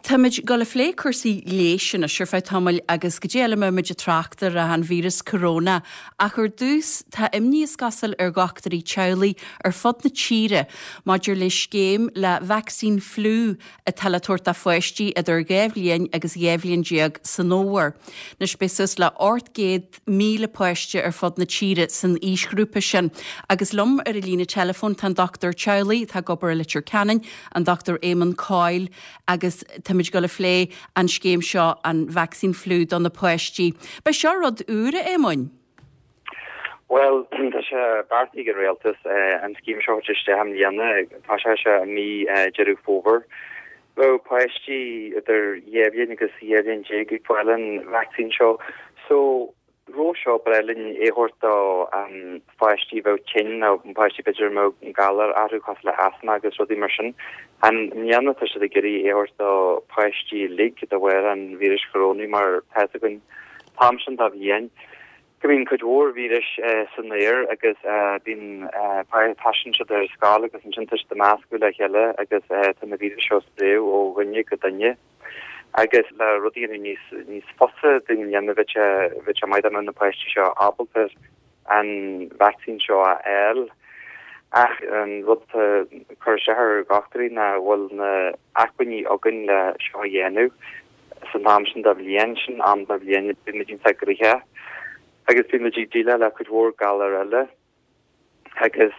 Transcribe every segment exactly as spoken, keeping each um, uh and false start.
Táid go le phlé chusaí léisisin a siúr feid tamil agus go déala muid a trachtar a an vírus corona a chur dús tá imníos gasal ar gachtarí tealaí ar fod na tíre maidir le scéim le vaccín flú a talatóirta foiisttí a ar géhlíonn agus géhlíonn diaag san nóhar. Nas spisus le ort géad míle poiste ar fod na tíre san ísgrúpa sin agus lom ar a lína telefón tan doctor Tealaí tá gobar litir Canning an doctor Éamon Coyle agus tamid go le phlé an scéim seo an vaccín flú don na poisttí. Ba seo rud úra Éamon? Well, tá sé bartí go réaltas an scéim seo teiste am líana tá sé se mí jeú fóver. Well, poisttí idir dhéhlíonn agus dhéhlíonn déag foiilin vaccín seo. So Ro seo brelin éhortá an poisttí bh chin á an poisttí beidir mó galar aú cos le asma agus rudí mar sin. An mianna tá sé gurí éhortá poisttí lig a bhfuir an vírus corona mar pegan tamsin a bhíon. Gomín chudhór vírus san éir agus bín passion se ar scála agus an sin de máscu le heile agus tá na vírus seo spréú ó bhaine go danne. Agus le rudí níos níos fosa din dhéanana bheit maid an na poisttí seo ábaltar an vaccín seo a eil. Ach an rud chur sethar gachtarí na bhfuil na achbaní agan le seo dhéanú san námsin da bhléon sin an da bhléon bimidín tegurithe agus bimidí díile le chudhór galar eile agus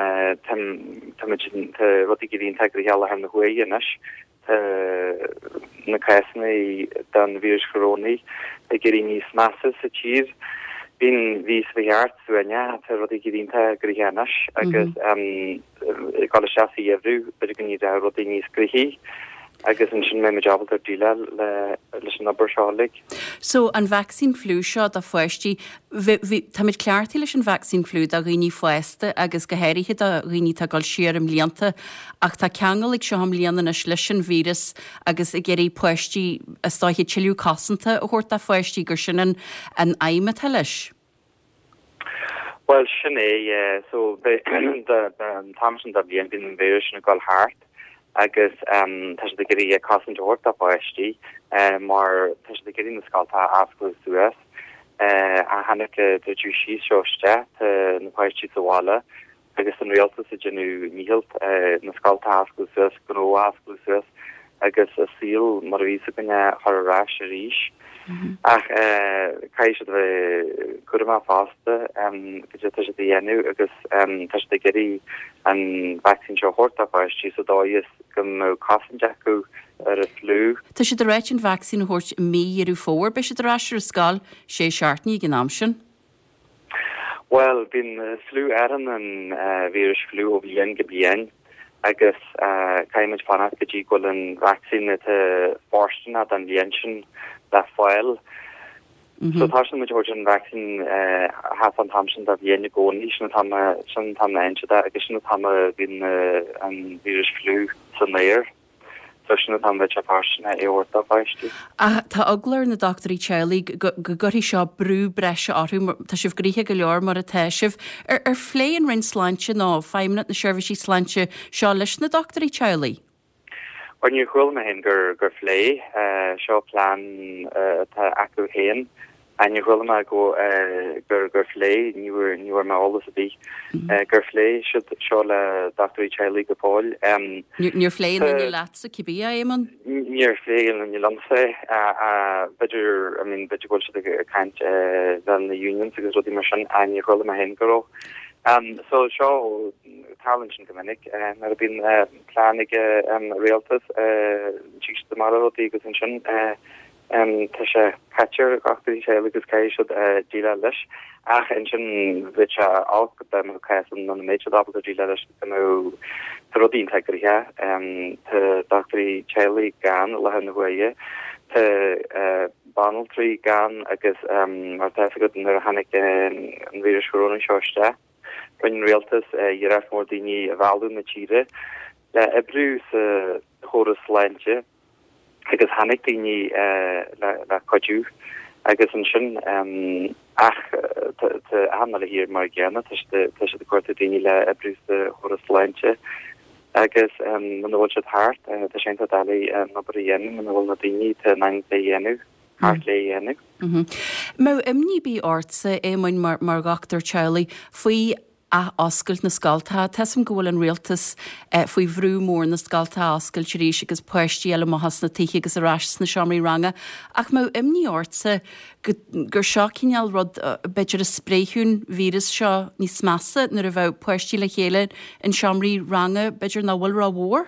rudí gurín tegurithe le na huaíonis na caisna den vírus corona a gurí níos massa sa tír. Bín vís bheart suine te rudí gurínta grigénas agus gáile seaí éhrú beidir go ní a rudí níos grihí agus an sin mé meábaltar díile le leis an nabar seálig. So an vaccín flú seo a foiisttí táid ceartí leis an vaccín flú a rií foiiste agus go héirithe a rií tá gáil siar am líanta ach tá ceangal ag seo am líanana na leis an vírus agus i géirí poisttí a stáithe tiiliú casanta a chuirt a foiisttí gur sin an aimime leis. Well sin é so tamsin a bhíon bin an vírus na gáil hart agus tá de gurí casint hort a poisttí mar tá de gurí na sáilta ascú suas a hannecha de dú sí seoiste na poisttí sahála agus an réaltas a genú níhilt na sáilta ascú suas gó ascú suas agus a síl mar ví gonne thorá a ríis. Ach cai se bheith chuma fásta go te sé dhéanú agus te gurí an vaccín seo horta poisttí so dáis go mó casan deacu ar a flú. Tá sé de réit an vaccín hort míarú fór, be sé de ráisiir sáil sé seaartní gin am sin? Well, bín flú airan an vírus flú ó bhíon go bíon agus caiimiid fanna go dtí goil an vaccín a fástanna an bhíon sin le fáil. So tá sin George an vaccín has an tamsin a bhíon gcóí sin sin tam einse agus sin tam bhín an vírus flú san léir. So sin tam bheit a páisina éhorta poisttí. Tá aglar na doctorí Tealaí go gurí seo brú breise áú tá sibh gríthe go leor mar a teisih ar ar phléon rinn sláinte ná feimna na seirbhísí sláinte seo leis na doctorí Tealaí. When you chwil me hen gur gur flé seo plan tá acu héan an you chwil me go gur gur flé níwer níwer me alles a bí gur flé seo le doctorí Tealaí go Paul. Níor fléin in lása cibí éman? Níor fléin in landsa a beidir I mean beidir go se kaint den na unions agus rudí mar sin an you chwil me hen go. Um, so seo talent gomininic na a bín plánig réaltas tíiste mar rodí agus an sin tá sé catcher achtarí sé agus cai siad díile leis ach an sin bhí se á dem cai an na méid dabal a díile leis go rodín tegurithe tá doctorí Tealaí gan le na bhuaige tá banal trí gan agus mar te go ar hanig an vírus corona seoiste. When realtas jiraf mór daoine a bhú na tíre le ebrú sa choras leinte agus hanig daoine le coidú agus an sin ach hanna le hir mar gceanna tá de cuairta daoine le ebrú sa choras leinte agus man bhil se hart de sé dalí na bréhénnu man bhil na daoine te nine léhénnu hart léhénnu. Má imní bí ása émainin mar mar gatar Charlie faoi a oscailt na scalta, Tesim gohfuil an rialtas faoi bhrú mór na scalta oscailt rééis agus poisttí eile mahas na tuiche agus arás na seomraí ranga. Ach má imní ása gur seo cineal rud beidir a spréithún vírus seo níos massa nar a bheith poisttí le chéile in seomraí ranga beidir na bhfuil rá mhór?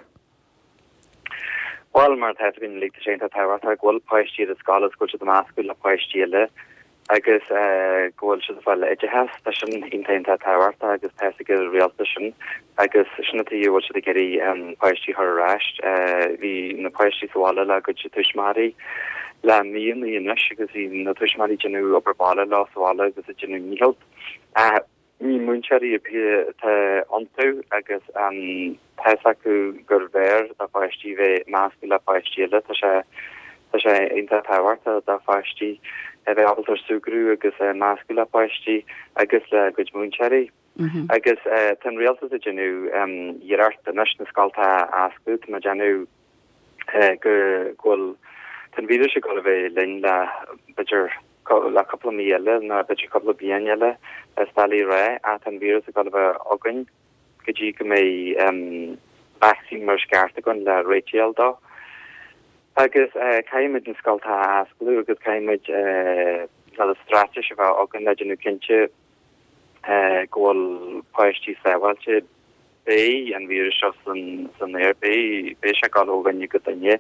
Well mar het bin lig sé a tawar gwol poisttí a scala go de mascul a poisttile agus goil se fall e has sin intent a tawar agus pe realtation agus sinnatí wat se geri poisttí har racht vi na poisttí soále le go tuismari le mion í nes agus í na tuismari gennu oberbale lá soále agus a gennu níhelt ní munsari te antu agus an pesaku gur ver a poisttí ve mascul a poisttile tá se tá se inta tawarta da poisttí e abal sugru agus mascul a poisttí agus le go munsari agus ten realtas a gennu hierart a national scalta ascut ma gennu go gol ten vi se go ve lein le bidger la couple of miele na bidger couple of bienele stali ra a ten virus go ogun goji go me vaccine mar skarte gon le Rachel da agus caiimid na scalta asclú agus caiimid le strateis a bheit ogan legenu kinse ggóil poisttí sehailte bé an vír se san san air bé bé se gal ógan go danne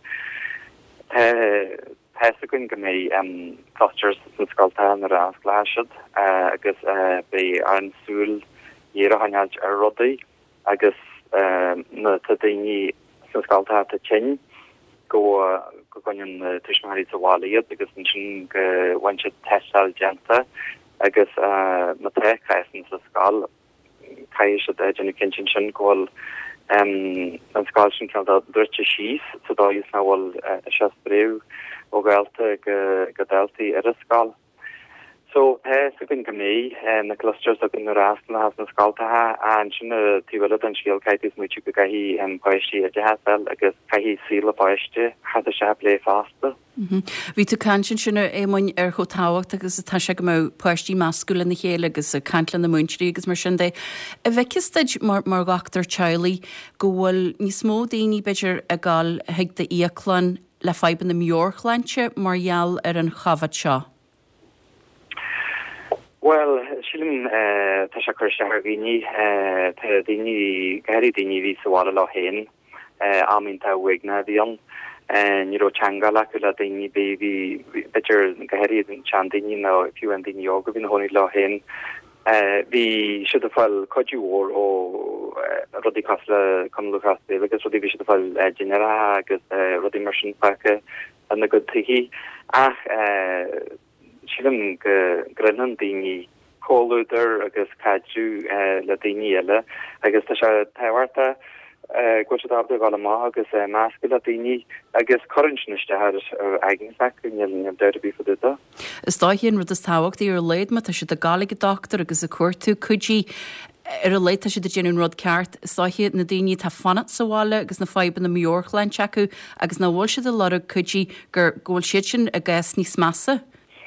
pe gon go mé clusters san scalta an a asláisiid agus bé ansúl hé a hanal ar rodí agus na daoine san scalta a chin go go gonn tuismarí saháliad agus sin go bhaintse testal genta agus na trechaisen sa scal cai se gennu kinchin sin goil an scal sin kel drute síos so dá is nahil se breú ó galte go go deltaí ar a scal. So pe bin go mé na clusters a bin rastal has na scaltathe an sinna tíhile an síal caiitis mu go gaihí an poisttí a dehasel agus caihí síle poistte hat a se lé fasta. Bhí tú cansin sinna émainin ar cho táhacht agus tá se go mó poisttí mascula na chéile agus a cantlan na muintrí agus mar sin dé. A bheicisteid mar mar gatar Charlie go bhfuil níos mó daoine beidir a gáil heag de íaclan le feiban na Mjorchlandse margheall ar an chafad seo. Well, sílim tá se chu se víní daine gairí daine ví sahála lá héin amín tá wigna bhíon nírotanga le go le daine bé hí bitir gairí an daine ná fiú an daine joga hín hóí lá héin. Bhí si a fáil codúór ó rudí casla chumluchas bé agus rudí bhí si a fáil genera agus rudí mar sin pacha an na go tuí ach sílim grenn daoine cóúidir agus cadú le daoine eile agus tá se tehairta go se abda gála má agus measca le daoine agus chorinneiste ar aigensacuil an deir bí faduta. Is dá híon rud is táhacht í ar leid me tá si a gálaige doctor agus a cuairtú chudí ar a leita si de genún rud ceart sáhiad na daoine tá fanat saháile agus na feiban na Mjorchland acu agus na bhil siad a lera chudí gur ggóil siad sin a gas níos massa.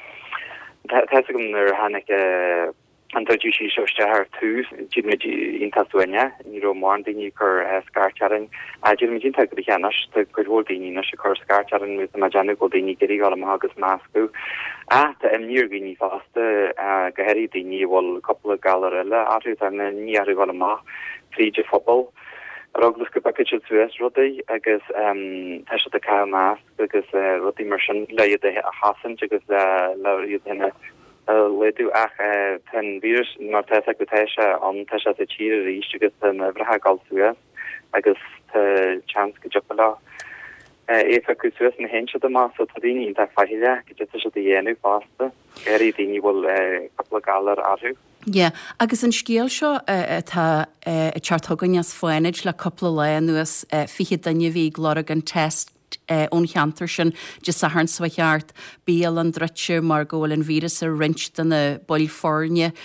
Tagum er hannig anú sí seiste haar tús intasúine ní mar daine chur scarcharing a gin tag bechénas gohil daine na se chur scarcharing mu ma gennu go daine geí gal agus máscu a em níor gní faste gohéirí daine bhil couple galar eile áú an ní gal má fríide fobal ruglas go bucket sues rudi agus te a ka mas agus rudi mar le a hasan agus le henne leú ach ten vírus mar te go teise an te a tí rí agus den breha gal sues agus chans go jopla éfa go sues na hen ma so tadíní de faile go a dhéennn faste geí daine bhil couple galar aú. Yeah, agus an scéal seo tá teartthganneas foiineid le coppla le nuas fiche danne bhí glóra an test ón cheantar sin de saharn swaart béal an drutse mar ggóil an vírus a rint den na boil fórne.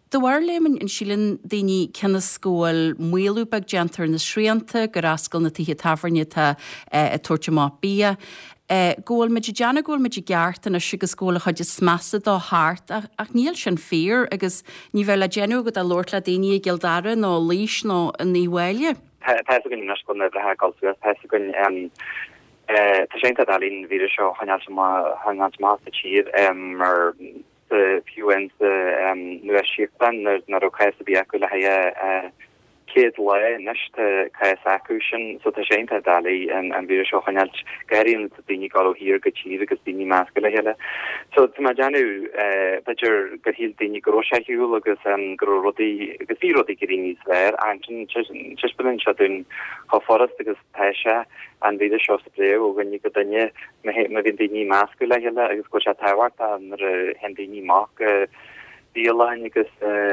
Dohar leman in sílan daoine cinna scóil muú bag gentar na sríanta gur ascail na tithe tafarne tá a tuairte má bia. Ggóil meid deanna ggóil meid geart na sigus scóla chuid is smasa dá háart ach níl sin fér agus ní bheith le genú go a Lord le daine gildara nó lís nó in níhhaile. Tá gon nas gon brethe galú tá gon tá sé dalín ví seo hanal han má tír mar de fiúen nu sipan na ro ka bí go le ha kid le nechte ka acusin so tá sé dalí an an ví seo hanal garin dinní gal hir go tí agus dinní más go le hele so ma janu beir go hil dinní gro hiú agus an gro rodi agus í rodi gerí sver an ben se dun ha forest agus peise an vi seo splé og gan go danne me me vin dinní más go le hele agus go tawar an hen dinní mak díla agus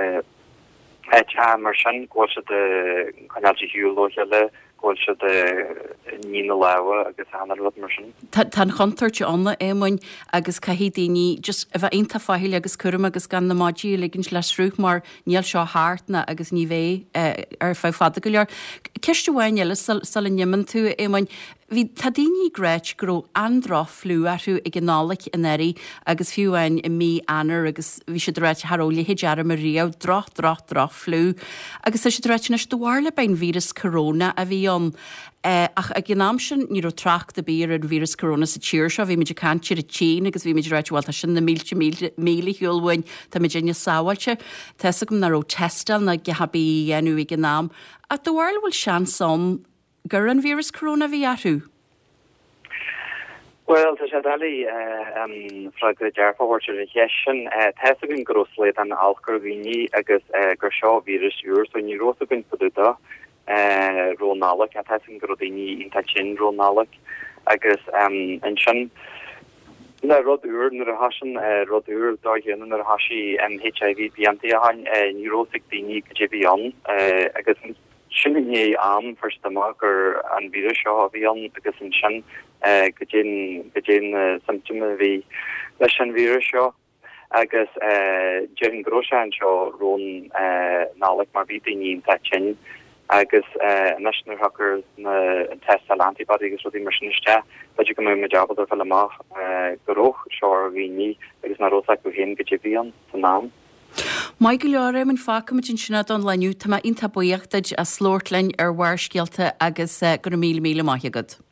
mar sin go se de kanji hiúlo hele go se de ní lewe agus an mar sin. Tá chutarte anna émainin agus caihí daoine just a bheith onanta fáil agus chum agus gan na mádíí liginn leis rúch mar níl seo háartna agus ní bhéh ar fá fada go leor. Ceiste bhhainile sal in nimman tú émainin hí tá daoine gréit gro andrá flú aú ag gnálaigh in éirí agus fiúhain i mí anar agus bhí sé réit Harolaithe dearm a riamh droch droch droch flú agus sé réit na stoála bein vírus corona a bhí an Uh, ach a gnáam sin ní tracht a bír an vírus corona sa tíir seo, bhí meidir cantir a tí agus bhí meidir réitháil sin na mílte míle hiúlhain tá Virginia sáhailte, Tesa gom naró testal na gehabí enú i gnáam. A dohhail bhfuil sean som gur an vírus corona bhí athú? Well, tá sé dalí fra go dearfáhhairte a hesin Tesa gon grosléid an alcurghíní agus gur seo vírus úr, so ní rósa gon faduda. Uh, rónálach a tesin grodíní inta sin rónálach agus um, an sin na rodúr nar a hasin uh, rodúr dáhéan nar a hasí an H I V bíanta a hain uh, neurótic daoine go dé an uh, agus sinné am firstach gur an ví seo a bhí an agus an sin uh, go dé uh, symptome bhí leis an ví seo agus uh, jean grosa an seo rón uh, nálach mar bhí daoine inta sin agus uh, national hackers na test al antibody agus rudi mar siniste, but you can me job er fel amach uh, goch seo víní agus na rosa go hen gejivian sa naam. Mai go leor man fáca mit sinna an leniu tá inta buíochtaid a slórtlein ar bhharscialta agus uh, go mí mí maithegad.